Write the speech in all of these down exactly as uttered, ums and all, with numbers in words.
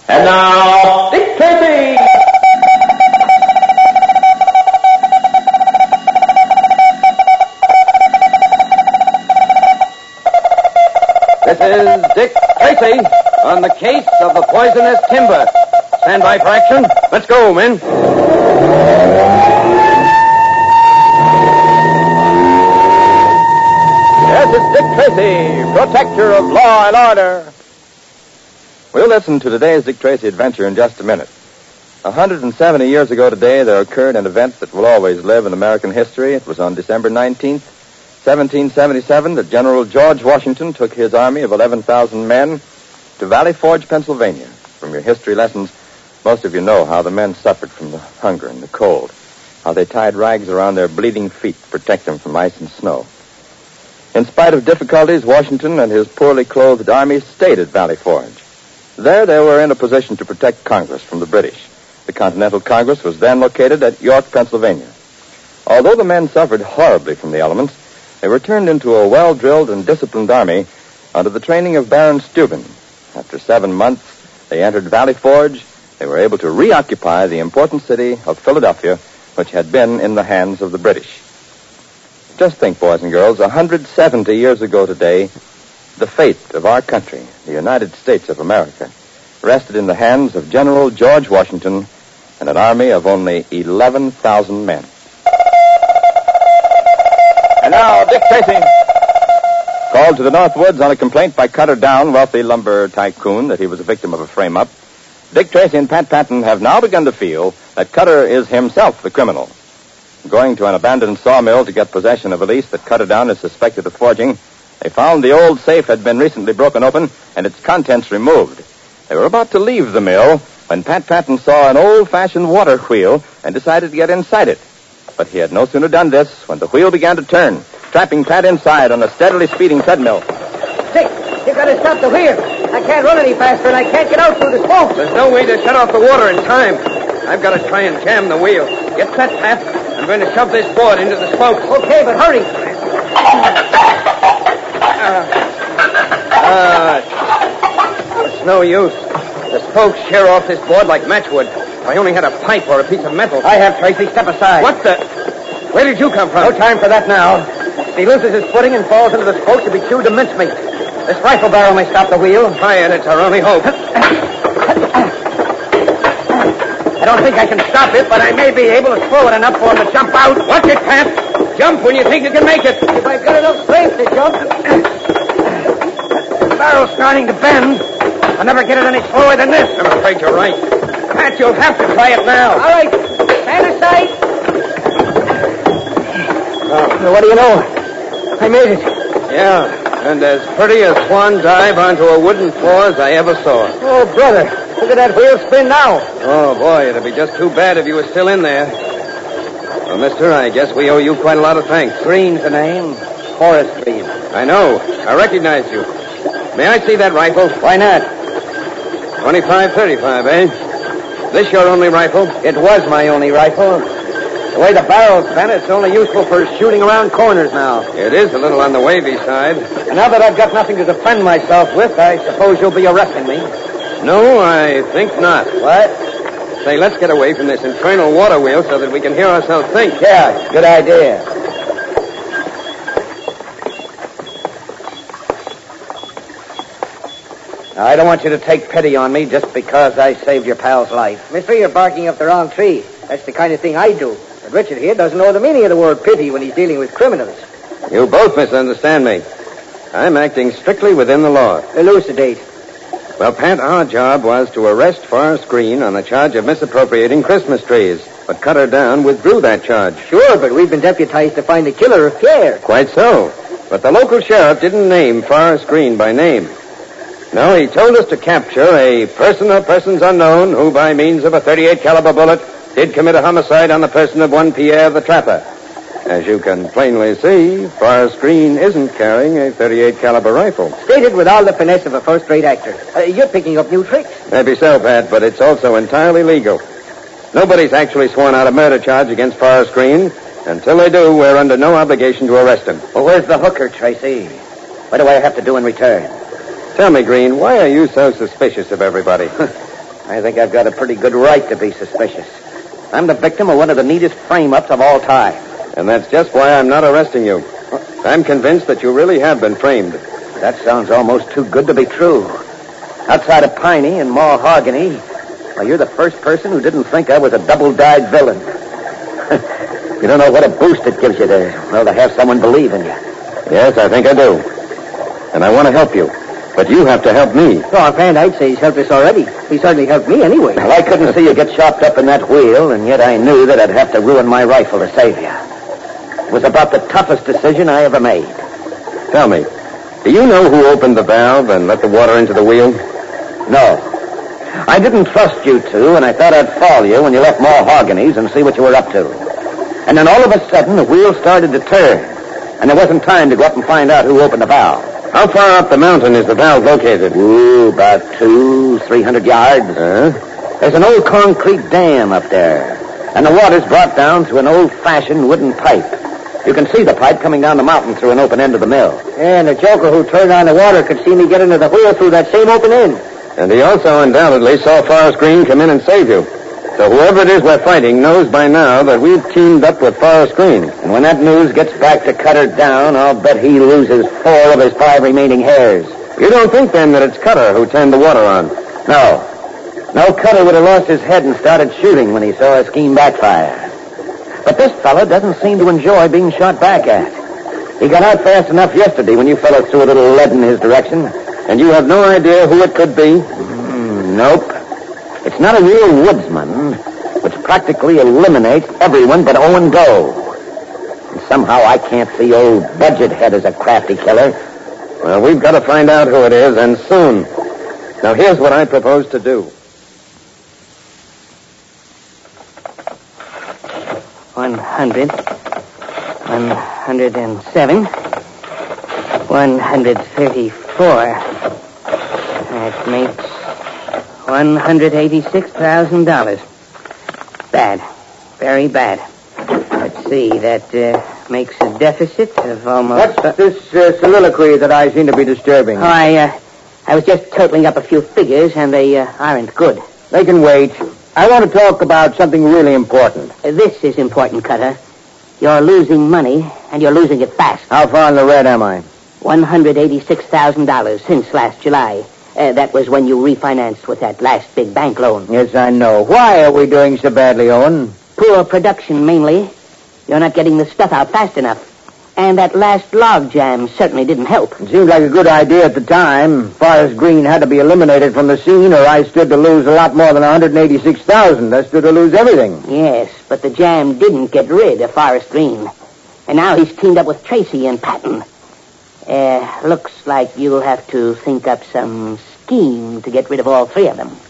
And now, Dick Tracy! This is Dick Tracy on the case of the poisonous timber. Stand by for action. Let's go, men. Yes, it's Dick Tracy, protector of law and order. We'll listen to today's Dick Tracy adventure in just a minute. one hundred seventy years ago today, there occurred an event that will always live in American history. It was on December nineteenth, seventeen seventy-seven, that General George Washington took his army of eleven thousand men to Valley Forge, Pennsylvania. From your history lessons, most of you know how the men suffered from the hunger and the cold, how they tied rags around their bleeding feet to protect them from ice and snow. In spite of difficulties, Washington and his poorly clothed army stayed at Valley Forge. There they were in a position to protect Congress from the British. The Continental Congress was then located at York, Pennsylvania. Although the men suffered horribly from the elements, they were turned into a well-drilled and disciplined army under the training of Baron Steuben. After seven months, they entered Valley Forge. They were able to reoccupy the important city of Philadelphia, which had been in the hands of the British. Just think, boys and girls, one hundred seventy years ago today, the fate of our country, the United States of America, rested in the hands of General George Washington and an army of only eleven thousand men. And now, Dick Tracy. Called to the Northwoods on a complaint by Cutter Down, wealthy lumber tycoon, that he was a victim of a frame-up, Dick Tracy and Pat Patton have now begun to feel that Cutter is himself the criminal. Going to an abandoned sawmill to get possession of a lease that Cutter Down is suspected of forging, they found the old safe had been recently broken open and its contents removed. They were about to leave the mill when Pat Patton saw an old-fashioned water wheel and decided to get inside it. But he had no sooner done this when the wheel began to turn, trapping Pat inside on a steadily speeding treadmill. Dick, you gotta stop the wheel. I can't run any faster and I can't get out through the smoke. There's no way to shut off the water in time. I've got to try and jam the wheel. Get set, Pat. I'm going to shove this board into the smoke. Okay, but hurry. Ah, uh, it's no use. The spokes shear off this board like matchwood. If I only had a pipe or a piece of metal. I have, Tracy. Step aside. What the? Where did you come from? No time for that now. If he loses his footing and falls into the spokes, he'll be chewed to mincemeat. This rifle barrel may stop the wheel. Try it. It's our only hope. I don't think I can stop it, but I may be able to slow it enough for him to jump out. Watch it, Pat. Jump when you think you can make it. If I've got enough strength to jump. The barrel's starting to bend. I'll never get it any slower than this. I'm afraid you're right. Pat, you'll have to try it now. All right. Stand aside. Oh, what do you know? I made it. Yeah, and as pretty a swan dive onto a wooden floor as I ever saw. Oh, brother. Look at that wheel spin now. Oh, boy, it'd be just too bad if you were still in there. Well, mister, I guess we owe you quite a lot of thanks. Green's the name. Horace Green. I know. I recognize you. May I see that rifle? Why not? twenty-five thirty-five, eh? This your only rifle? It was my only rifle. The way the barrel's bent, it's only useful for shooting around corners now. It is a little on the wavy side. And now that I've got nothing to defend myself with, I suppose you'll be arresting me. No, I think not. What? Say, let's get away from this infernal water wheel so that we can hear ourselves think. Yeah, good idea. Now, I don't want you to take pity on me just because I saved your pal's life. Mister, you're barking up the wrong tree. That's the kind of thing I do. But Richard here doesn't know the meaning of the word pity when he's dealing with criminals. You both misunderstand me. I'm acting strictly within the law. Elucidate. Well, Pat, our job was to arrest Forrest Green on a charge of misappropriating Christmas trees. But Cutter Down withdrew that charge. Sure, but we've been deputized to find the killer of Pierre. Quite so. But the local sheriff didn't name Forrest Green by name. No, he told us to capture a person or persons unknown who, by means of a thirty-eight caliber bullet, did commit a homicide on the person of one Pierre the Trapper. As you can plainly see, Forrest Green isn't carrying a thirty-eight caliber rifle. Stated with all the finesse of a first-rate actor. Uh, you're picking up new tricks. Maybe so, Pat, but it's also entirely legal. Nobody's actually sworn out a murder charge against Forrest Green. Until they do, we're under no obligation to arrest him. Well, where's the hooker, Tracy? What do I have to do in return? Tell me, Green, why are you so suspicious of everybody? I think I've got a pretty good right to be suspicious. I'm the victim of one of the neatest frame-ups of all time. And that's just why I'm not arresting you. I'm convinced that you really have been framed. That sounds almost too good to be true. Outside of Piney and Mahogany, well, you're the first person who didn't think I was a double-dyed villain. You don't know what a boost it gives you to, well, to have someone believe in you. Yes, I think I do. And I want to help you. But you have to help me. Oh, offhand, I'd say he's helped us already. He certainly helped me anyway. Well, I couldn't see you get chopped up in that wheel, and yet I knew that I'd have to ruin my rifle to save you. It was about the toughest decision I ever made. Tell me, do you know who opened the valve and let the water into the wheel? No. I didn't trust you two, and I thought I'd follow you when you left Mahogany's and see what you were up to. And then all of a sudden, the wheel started to turn, and there wasn't time to go up and find out who opened the valve. How far up the mountain is the valve located? Ooh, about two, three hundred yards. Uh? There's an old concrete dam up there, and the water's brought down through an old-fashioned wooden pipe. You can see the pipe coming down the mountain through an open end of the mill. Yeah, and the joker who turned on the water could see me get into the wheel through that same open end. And he also undoubtedly saw Forrest Green come in and save you. So whoever it is we're fighting knows by now that we've teamed up with Forrest Green. And when that news gets back to Cutter down, I'll bet he loses four of his five remaining hairs. You don't think, then, that it's Cutter who turned the water on? No. No, Cutter would have lost his head and started shooting when he saw his scheme backfire. But this fellow doesn't seem to enjoy being shot back at. He got out fast enough yesterday when you fellows threw a little lead in his direction. And you have no idea who it could be? Mm, nope. It's not a real woodsman, which practically eliminates everyone but Owen Doe. And somehow I can't see old Budgethead as a crafty killer. Well, we've got to find out who it is, and soon. Now, here's what I propose to do. One hundred. One hundred and seven. One hundred thirty-four. That makes one hundred eighty-six thousand dollars. Bad. Very bad. Let's see. That uh, makes a deficit of almost... What's this uh, soliloquy that I seem to be disturbing? Oh, I, uh, I was just totaling up a few figures, and they uh, aren't good. They can wait. I want to talk about something really important. Uh, this is important, Cutter. You're losing money, and you're losing it fast. How far in the red am I? one hundred eighty-six thousand dollars since last July. Uh, that was when you refinanced with that last big bank loan. Yes, I know. Why are we doing so badly, Owen? Poor production, mainly. You're not getting the stuff out fast enough. And that last log jam certainly didn't help. It seemed like a good idea at the time. Forrest Green had to be eliminated from the scene, or I stood to lose a lot more than one hundred eighty-six thousand dollars. I stood to lose everything. Yes, but the jam didn't get rid of Forrest Green. And now he's teamed up with Tracy and Patton. Uh, looks like you'll have to think up some scheme to get rid of all three of them.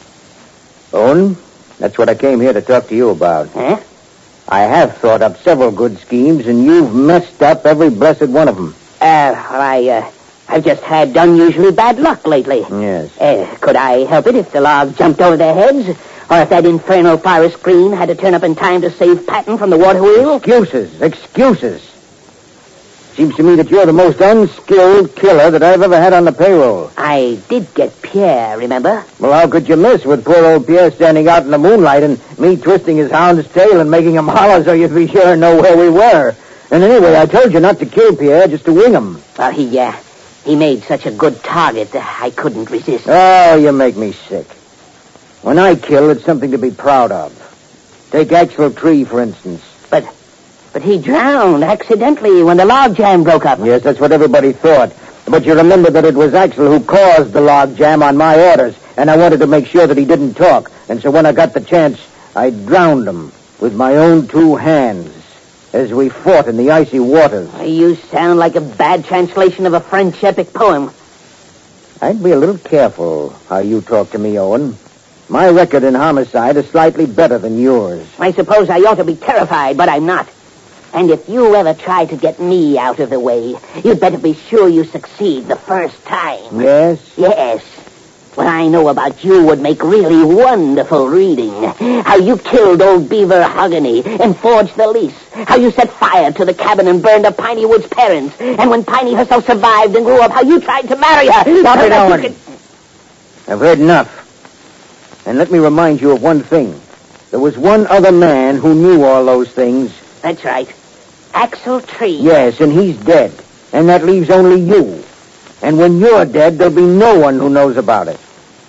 Owen, that's what I came here to talk to you about. Huh? I have thought up several good schemes, and you've messed up every blessed one of them. Uh, well, I, uh, I've just had unusually bad luck lately. Yes. Uh, could I help it if the log jumped over their heads? Or if that infernal Forrest Green had to turn up in time to save Patton from the water wheel? Excuses, excuses. Seems to me that you're the most unskilled killer that I've ever had on the payroll. I did get Pierre, remember? Well, how could you miss with poor old Pierre standing out in the moonlight and me twisting his hound's tail and making him holler so you'd be sure to know where we were? And anyway, I told you not to kill Pierre, just to wing him. Well, he, uh, he made such a good target that I couldn't resist. Oh, you make me sick. When I kill, it's something to be proud of. Take Axel Tree, for instance. But... But he drowned accidentally when the log jam broke up. Yes, that's what everybody thought. But you remember that it was Axel who caused the log jam on my orders, and I wanted to make sure that he didn't talk. And so when I got the chance, I drowned him with my own two hands as we fought in the icy waters. You sound like a bad translation of a French epic poem. I'd be a little careful how you talk to me, Owen. My record in homicide is slightly better than yours. I suppose I ought to be terrified, but I'm not. And if you ever try to get me out of the way, you'd better be sure you succeed the first time. Yes? Yes. What I know about you would make really wonderful reading. How you killed old Beaver Hogany and forged the lease. How you set fire to the cabin and burned up Piney Wood's parents. And when Piney herself survived and grew up, how you tried to marry her. Stop so it, that Owen. you could... I've heard enough. And let me remind you of one thing. There was one other man who knew all those things. That's right. Axel Tree. Yes, and he's dead. And that leaves only you. And when you're dead, there'll be no one who knows about it.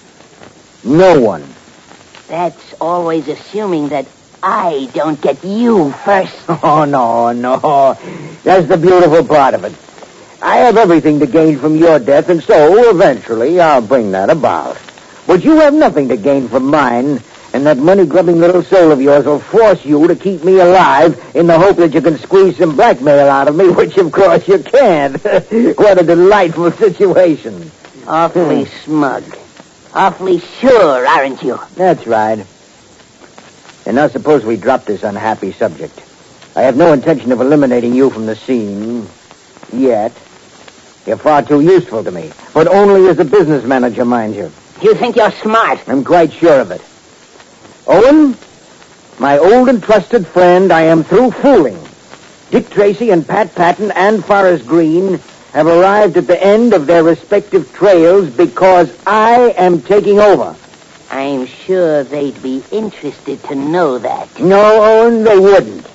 No one. That's always assuming that I don't get you first. Oh, no, no. That's the beautiful part of it. I have everything to gain from your death, and so, eventually, I'll bring that about. But you have nothing to gain from mine, and that money-grubbing little soul of yours will force you to keep me alive in the hope that you can squeeze some blackmail out of me, which, of course, you can't. What a delightful situation. Awfully smug. Awfully sure, aren't you? That's right. And now suppose we drop this unhappy subject. I have no intention of eliminating you from the scene. Yet. You're far too useful to me. But only as a business manager, mind you. You think you're smart? I'm quite sure of it. Owen, my old and trusted friend, I am through fooling. Dick Tracy and Pat Patton and Forrest Green have arrived at the end of their respective trails because I am taking over. I'm sure they'd be interested to know that. No, Owen, they wouldn't.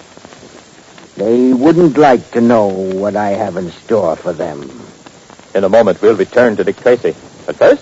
They wouldn't like to know what I have in store for them. In a moment, we'll return to Dick Tracy. But first,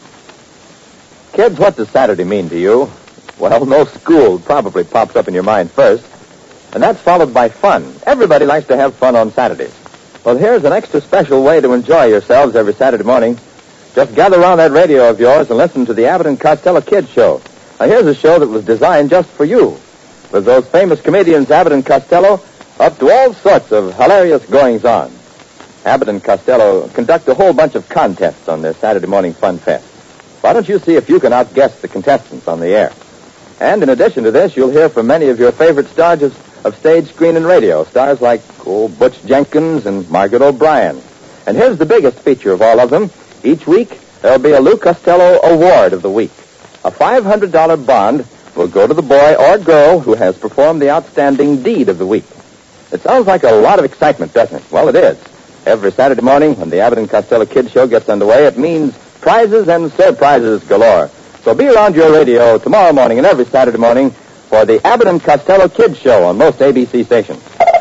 kids, what does Saturday mean to you? Well, no school probably pops up in your mind first, and that's followed by fun. Everybody likes to have fun on Saturdays. Well, here's an extra special way to enjoy yourselves every Saturday morning. Just gather around that radio of yours and listen to the Abbott and Costello Kids Show. Now, here's a show that was designed just for you, with those famous comedians Abbott and Costello up to all sorts of hilarious goings-on. Abbott and Costello conduct a whole bunch of contests on their Saturday morning fun fest. Why don't you see if you can outguess the contestants on the air? And in addition to this, you'll hear from many of your favorite stars of, of stage, screen, and radio, stars like old Butch Jenkins and Margaret O'Brien. And here's the biggest feature of all of them. Each week, there'll be a Lou Costello Award of the Week. A five hundred dollars bond will go to the boy or girl who has performed the outstanding deed of the week. It sounds like a lot of excitement, doesn't it? Well, it is. Every Saturday morning when the Abbott and Costello Kids Show gets underway, it means prizes and surprises galore. So be around your radio tomorrow morning and every Saturday morning for the Abbott and Costello Kids Show on most A B C stations.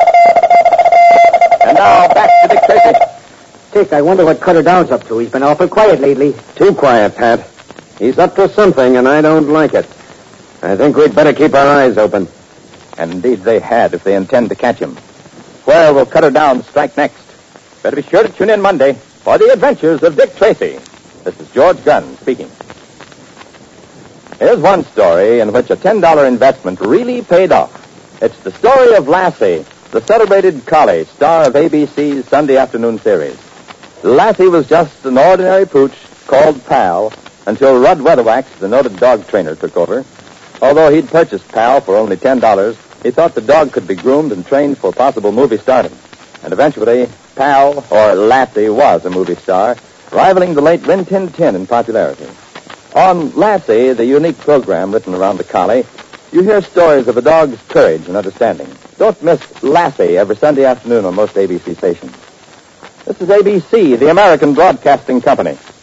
And now, back to Dick Tracy. Dick, I wonder what Cutter Down's up to. He's been awful quiet lately. Too quiet, Pat. He's up to something, and I don't like it. I think we'd better keep our eyes open. And indeed they had if they intend to catch him. Where will Cutter Down strike next? Better be sure to tune in Monday for the adventures of Dick Tracy. This is George Gunn speaking. Here's one story in which a ten dollars investment really paid off. It's the story of Lassie, the celebrated collie, star of A B C's Sunday afternoon series. Lassie was just an ordinary pooch called Pal until Rudd Weatherwax, the noted dog trainer, took over. Although he'd purchased Pal for only ten dollars, he thought the dog could be groomed and trained for possible movie stardom. And eventually, Pal, or Lassie, was a movie star, rivaling the late Rin Tin Tin in popularity. On Lassie, the unique program written around the collie, you hear stories of a dog's courage and understanding. Don't miss Lassie every Sunday afternoon on most A B C stations. This is A B C, the American Broadcasting Company.